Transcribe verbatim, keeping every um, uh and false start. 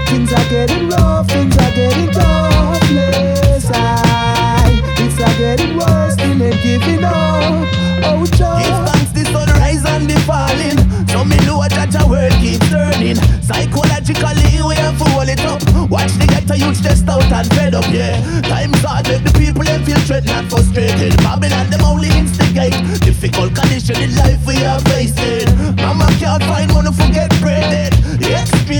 Things are getting rough, things are getting tough. Yes, I, it's a getting worse, still ain't giving up. Oh, Joe. Give thanks the sunrise and the falling. So me know that your word keeps turning. Psychologically we have to hold it up. Watch the ghetto youth just out and fed up, yeah. Times hard, make the people them feel threatened and frustrated. Babylon them only instigate difficult condition in life we are facing. Mama can't find money, forget bread. Yeah,